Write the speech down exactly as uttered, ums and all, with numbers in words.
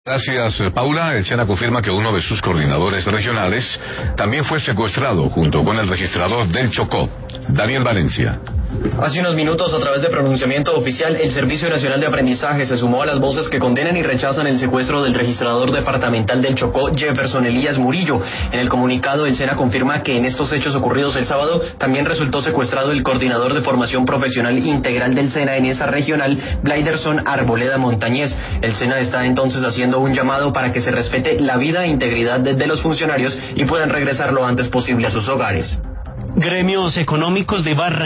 Gracias, Paula. El SENA confirma que uno de sus coordinadores regionales también fue secuestrado junto con el registrador del Chocó, Daniel Valencia. Hace unos minutos, a través de pronunciamiento oficial, el Servicio Nacional de Aprendizaje se sumó a las voces que condenan y rechazan el secuestro del registrador departamental del Chocó, Jefferson Elías Murillo. En el comunicado, el SENA confirma que en estos hechos ocurridos el sábado también resultó secuestrado el coordinador de formación profesional integral del SENA en esa regional, Blaiderson Arboleda Montañez. El SENA está entonces haciendo un llamado para que se respete la vida e integridad de los funcionarios y puedan regresar lo antes posible a sus hogares. Gremios económicos de Barra